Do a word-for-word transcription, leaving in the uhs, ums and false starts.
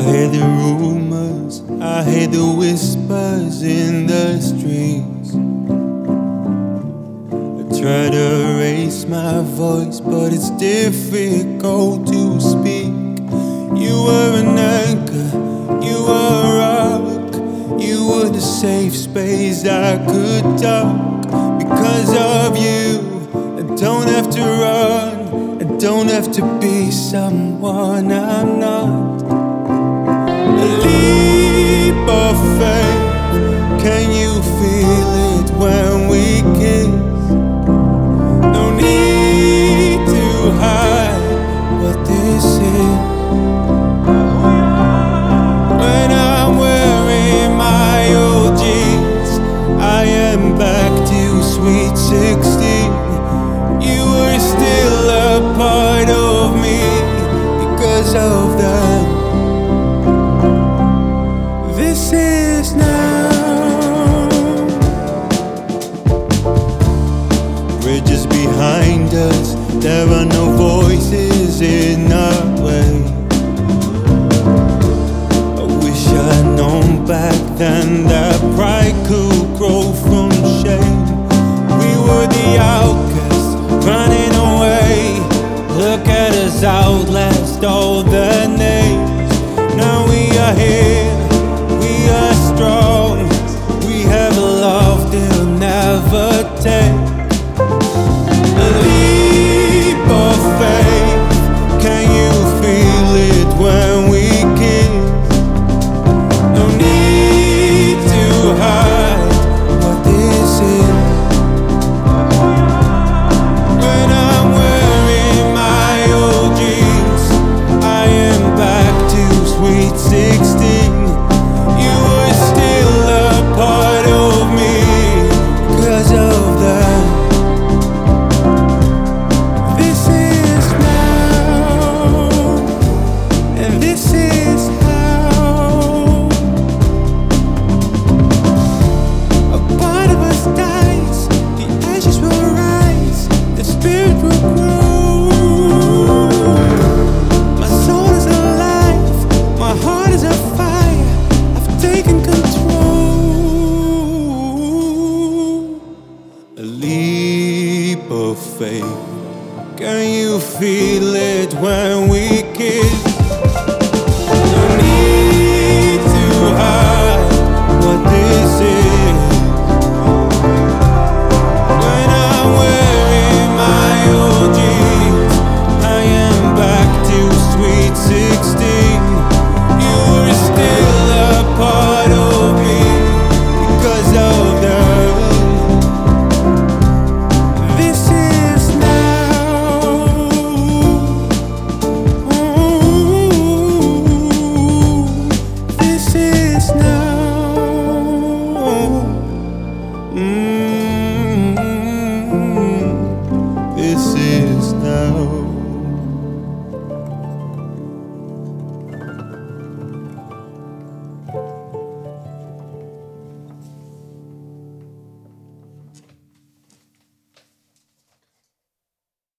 hear the rumors, I hear the whispers in the streets. I try to raise my voice, but it's difficult to speak. You were an anchor, you were a rock, you were the safe space I could talk. Because of you, I don't have to run, I don't have to be someone I'm not. A leap of faith, can you feel it when we kiss? No need to hide what this is. When I'm wearing my old jeans, I am back to sweet sixteen. You were still a part of me because of that. This is now. Bridges behind us, there are no voices in our way. I wish I'd known back then that pride could grow from shame. We were the outcasts, running away. Look at us outlast all the names. Now we are here, we are strong, we have a love they'll never take. A leap of faith, can you feel it when we kiss? No need to hide what this is. When I'm wearing my old jeans, I am back to sweet sixteen. You were still a part of me because of that. This is now, and this is how. A part of us dies, the ashes will rise, the spirit will grow. My soul is alive, my heart is a fire, I've taken control. A leap of faith, can you feel it when